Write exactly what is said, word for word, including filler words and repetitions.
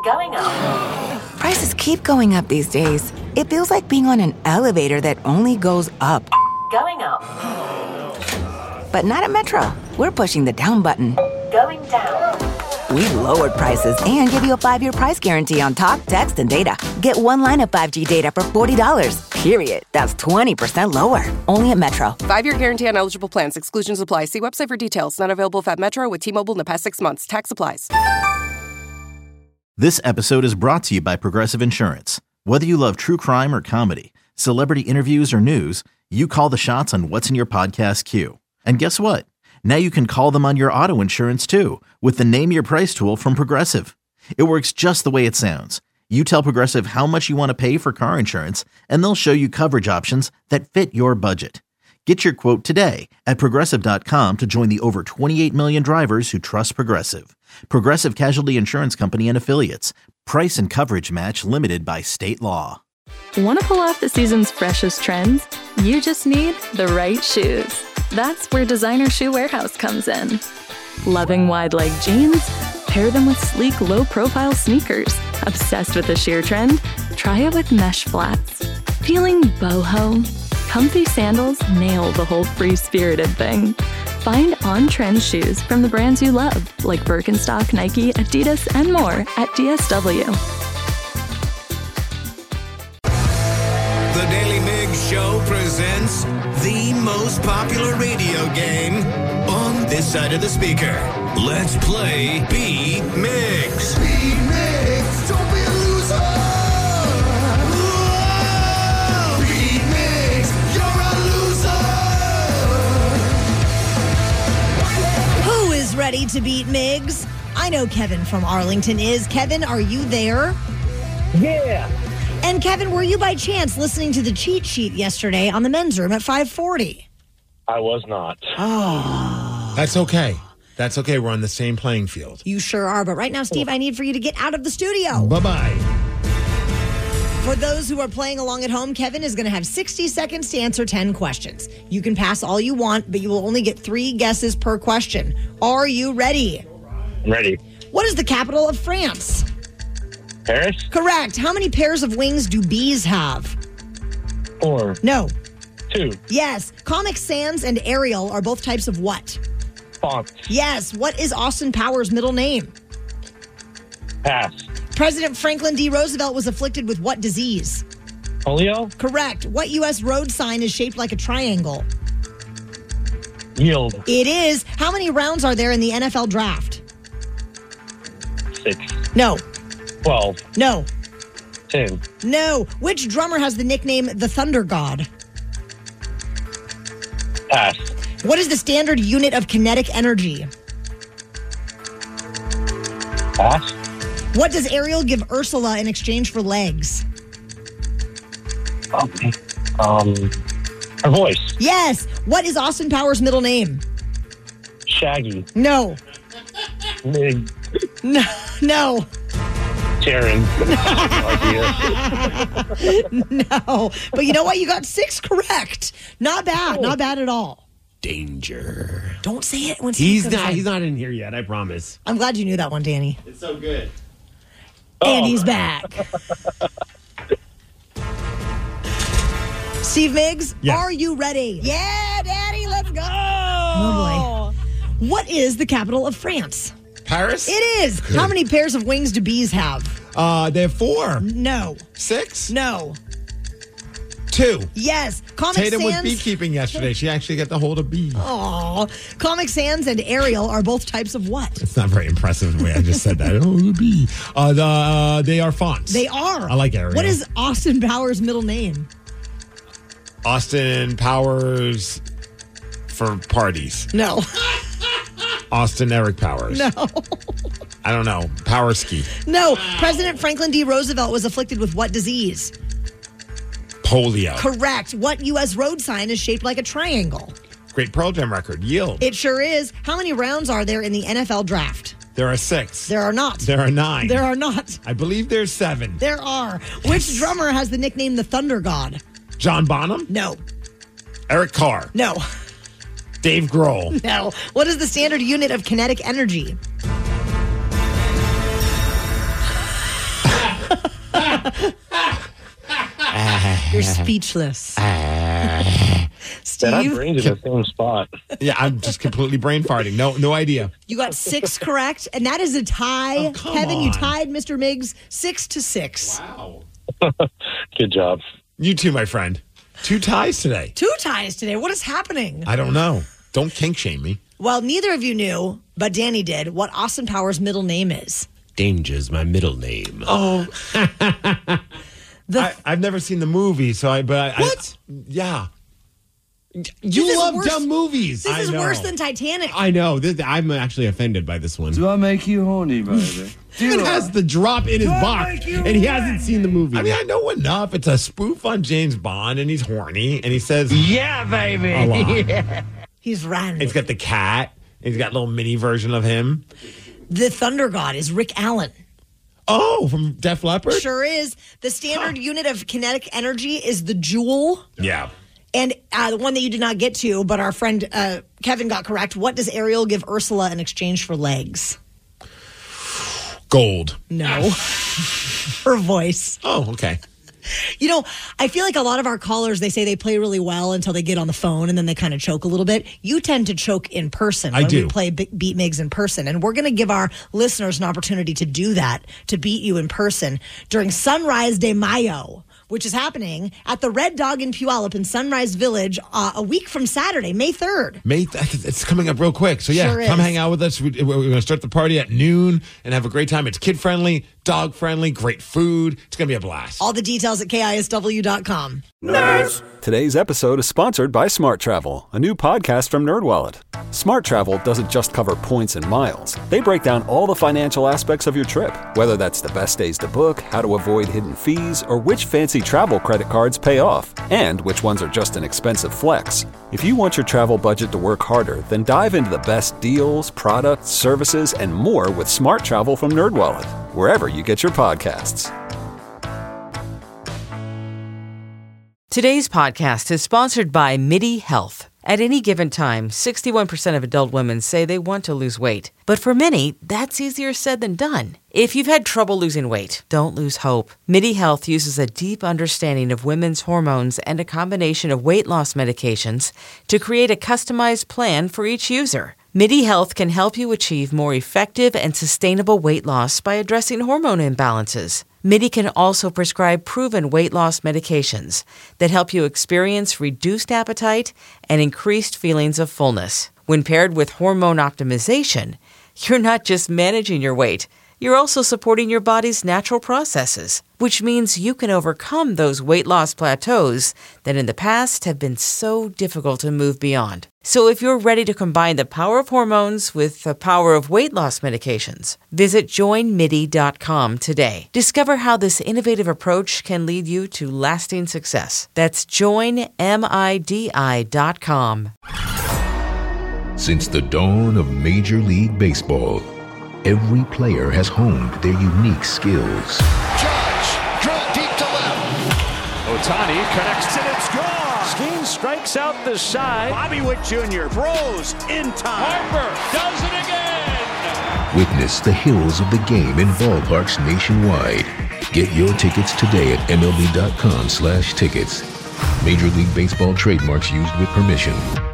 Going up. Prices keep going up these days. It feels like being on an elevator that only goes up. Going up. But not at Metro. We're pushing the down button. Going down. We've lowered prices and give you a five-year price guarantee on talk, text, and data. Get one line of five G data for forty dollars. Period. That's twenty percent lower. Only at Metro. Five-year guarantee on eligible plans. Exclusions apply. See website for details. Not available at Metro with T-Mobile in the past six months. Tax applies. This episode is brought to you by Progressive Insurance. Whether you love true crime or comedy, celebrity interviews or news, you call the shots on what's in your podcast queue. And guess what? Now you can call them on your auto insurance too with the Name Your Price tool from Progressive. It works just the way it sounds. You tell Progressive how much you want to pay for car insurance, and they'll show you coverage options that fit your budget. Get your quote today at Progressive dot com to join the over twenty-eight million drivers who trust Progressive. Progressive Casualty Insurance Company and Affiliates. Price and coverage match limited by state law. Want to pull off the season's freshest trends? You just need the right shoes. That's where Designer Shoe Warehouse comes in. Loving wide leg jeans? Pair them with sleek, low-profile sneakers. Obsessed with the sheer trend? Try it with mesh flats. Feeling boho? Comfy sandals nail the whole free-spirited thing. Find on-trend shoes from the brands you love, like Birkenstock, Nike, Adidas, and more at D S W. The Daily Migs Show presents the most popular radio game on this side of the speaker. Let's play Beat Migs. Beat Migs, don't be a loser. Whoa! Beat Migs, you're a loser. Who is ready to beat Migs? I know Kevin from Arlington is. Kevin, are you there? Yeah. And Kevin, were you by chance listening to the cheat sheet yesterday on the men's room at five forty? I was not. Oh. That's okay. That's okay. We're on the same playing field. You sure are. But right now, Steve, I need for you to get out of the studio. Bye-bye. For those who are playing along at home, Kevin is going to have sixty seconds to answer ten questions. You can pass all you want, but you will only get three guesses per question. Are you ready? I'm ready. What is the capital of France? Paris? Correct. How many pairs of wings do bees have? Four. No. Two. Yes. Comic Sans and Arial are both types of what? Font. Yes. What is Austin Powers' middle name? Pass. President Franklin D. Roosevelt was afflicted with what disease? Polio? Correct. What U S road sign is shaped like a triangle? Yield. It is. How many rounds are there in the N F L draft? Six. No. Twelve. No. Ten. No. Which drummer has the nickname the Thunder God? Pass. What is the standard unit of kinetic energy? Pass. What does Ariel give Ursula in exchange for legs? Okay. Um, her voice. Yes. What is Austin Powers' middle name? Shaggy. No. Mig. No. No. Sharon. No. But you know what? You got six correct. Not bad. Not bad at all. Danger. Don't say it when Steve He's comes not. in. He's not in here yet. I promise. I'm glad you knew that one, Danny. It's so good. And Oh. he's back. Steve Miggs, Yes. are you ready? Yeah, Daddy, let's go. Oh, boy. What is the capital of France? Paris? It is. Good. How many pairs of wings do bees have? Uh, they have four. No. Six? No. Two. Yes. Comic Tatum was Sans. beekeeping yesterday. She actually got the hold of bees. Aw. Comic Sans and Ariel are both types of what? It's not very impressive the way I just said that. Oh, the bee. Uh, the, uh, they are fonts. They are. I like Ariel. What is Austin Powers' middle name? Austin Powers for parties. No. Austin Eric Powers. No. I don't know. Powerski. No. President Franklin D. Roosevelt was afflicted with what disease? Polio. Correct. What U S road sign is shaped like a triangle? Great Pearl Jam record. Yield. It sure is. How many rounds are there in the N F L draft? There are six. There are not. There are nine. There are not. I believe there's seven. There are. Which drummer has the nickname the Thunder God? John Bonham? No. Eric Carr? No. Dave Grohl? No. What is the standard unit of kinetic energy? You're speechless. That our Steve, brains in the same spot. Yeah, I'm just completely brain farting. No, no idea. you got six correct, and that is a tie. Oh, come Kevin, you on. tied Mister Miggs six to six. Wow. Good job. You too, my friend. Two ties today. Two ties today. What is happening? I don't know. Don't kink shame me. Well, neither of you knew, but Danny did, what Austin Powers' middle name is. Danger's my middle name. Oh, The I, I've never seen the movie, so I. But I, What? I, yeah. This You is love worse- dumb movies. This I is know. worse than Titanic. I know. This, I'm actually offended by this one. Do I make you horny, baby? Even has the drop in his box, make you And he hasn't seen the movie. I mean, I know enough. It's a spoof on James Bond, and he's horny, and he says, Yeah, baby. a lot. He's Randy. He's got the cat. He's got a little mini version of him. The Thunder God is Rick Allen. Oh, from Def Leppard? Sure is. The standard unit of kinetic energy is the joule. Yeah. And uh, the one that you did not get to, but our friend uh, Kevin got correct. What does Ariel give Ursula in exchange for legs? Gold. No. Her voice. Oh, okay. You know, I feel like a lot of our callers, they say they play really well until they get on the phone and then they kind of choke a little bit. You tend to choke in person I when do. we play Be- Beat Migs in person. And we're going to give our listeners an opportunity to do that, to beat you in person during Sunrise de Mayo, which is happening at the Red Dog in Puyallup in Sunrise Village uh, a week from Saturday, May third. May th- it's coming up real quick. So, yeah, Sure come is. hang out with us. We, we're going to start the party at noon and have a great time. It's kid friendly, dog friendly, great food. It's going to be a blast. All the details at K I S W dot com. Today's episode is sponsored by Smart Travel, a new podcast from NerdWallet. Smart Travel doesn't just cover points and miles. They break down all the financial aspects of your trip, whether that's the best days to book, how to avoid hidden fees, or which fancy travel credit cards pay off, and which ones are just an expensive flex. If you want your travel budget to work harder, then dive into the best deals, products, services, and more with Smart Travel from NerdWallet, wherever you get your podcasts. Today's podcast is sponsored by MIDI Health. At any given time, sixty-one percent of adult women say they want to lose weight. But for many, that's easier said than done. If you've had trouble losing weight, don't lose hope. MIDI Health uses a deep understanding of women's hormones and a combination of weight loss medications to create a customized plan for each user. MIDI Health can help you achieve more effective and sustainable weight loss by addressing hormone imbalances. MIDI can also prescribe proven weight loss medications that help you experience reduced appetite and increased feelings of fullness. When paired with hormone optimization, you're not just managing your weight, you're also supporting your body's natural processes, which means you can overcome those weight loss plateaus that in the past have been so difficult to move beyond. So if you're ready to combine the power of hormones with the power of weight loss medications, visit join midi dot com today. Discover how this innovative approach can lead you to lasting success. That's join midi dot com. Since the dawn of Major League Baseball, every player has honed their unique skills. Judge, drill deep to left. Ohtani connects and it's gone. Skeen strikes out the side. Bobby Witt Junior throws in time. Harper does it again. Witness the hills of the game in ballparks nationwide. Get your tickets today at M L B dot com slash tickets. Major League Baseball trademarks used with permission.